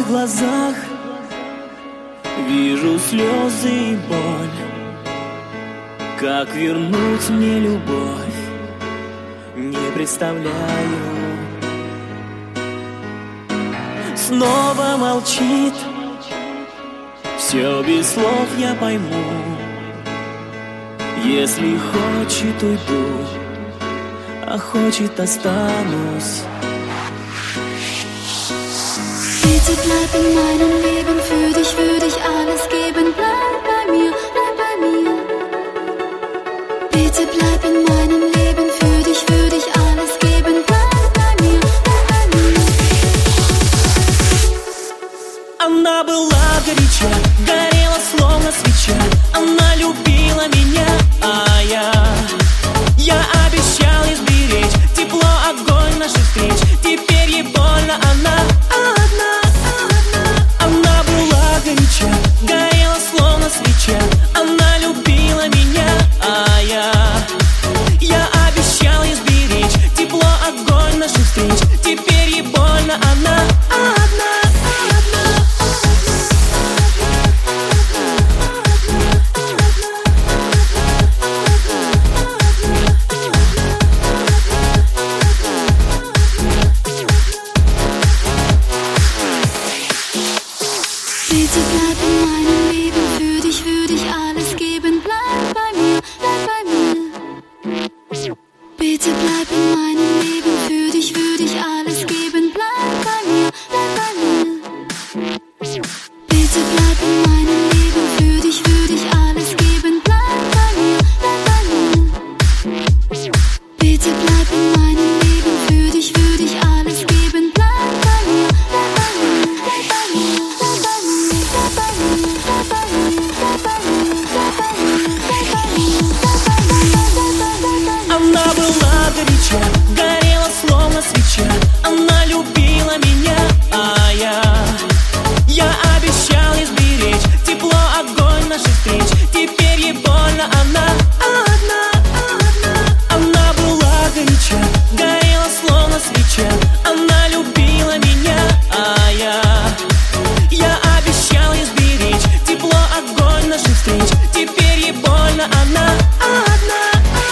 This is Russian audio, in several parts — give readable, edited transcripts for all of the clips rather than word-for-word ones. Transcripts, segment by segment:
глазах вижу слезы и боль. Как вернуть мне любовь, не представляю. Снова молчит, все без слов я пойму. Если хочет, уйду, а хочет, останусь. Bitte bleib in meinem Leben, für dich würde ich alles geben. Bleib bei mir, bleib bei mir. Bitte bleib in meinem Leben, für dich würde ich alles geben. Bleib bei mir, bleib bei mir. Она была горяча, горела словно свеча. Она любила меня, а я обещал ей сберечь тепло, огонь наших встреч. Теперь ей больно, она одна. Она была горяча, горела словно свеча. Она любила меня, а я обещал ей сберечь тепло, огонь наших встреч. Теперь ей больно, она одна. Bitte bleib in meinem Leben, für dich würde ich alles geben. Bleib bei mir, bleib bei mir. Bitte bleib in meinem Leben, für dich würde ich alles geben. Bleib bei mir, bleib bei mir. Bitte bleib in meinem Leben, für dich würde ich alles geben. Bleib bei mir, bleib bei mir. Bitte bleib in meinem Leben, für dich würde ich alles geben. Bleib bei mir, bleib bei mir, bleib bei mir, bleib bei mir. Она была горяча, горела словно свеча. Она любила меня, а я обещал ей сберечь тепло, огонь наших встреч. Теперь ей больно, она одна. Она была горяча, горела словно свеча. Она любила меня, а я обещал ей сберечь тепло, огонь наших встреч. Теперь ей больно, она одна.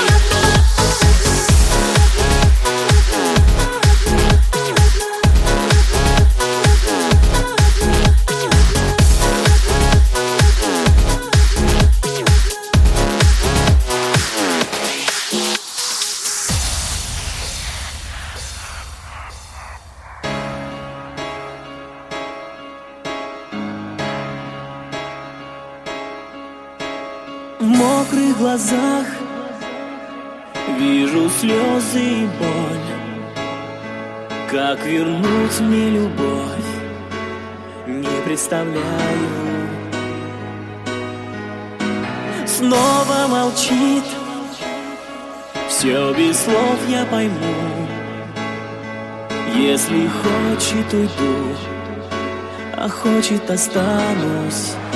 В мокрых глазах вижу слезы и боль. Как вернуть мне любовь, не представляю. Снова молчит, все без слов я пойму. Если хочет, уйду, а хочет, останусь.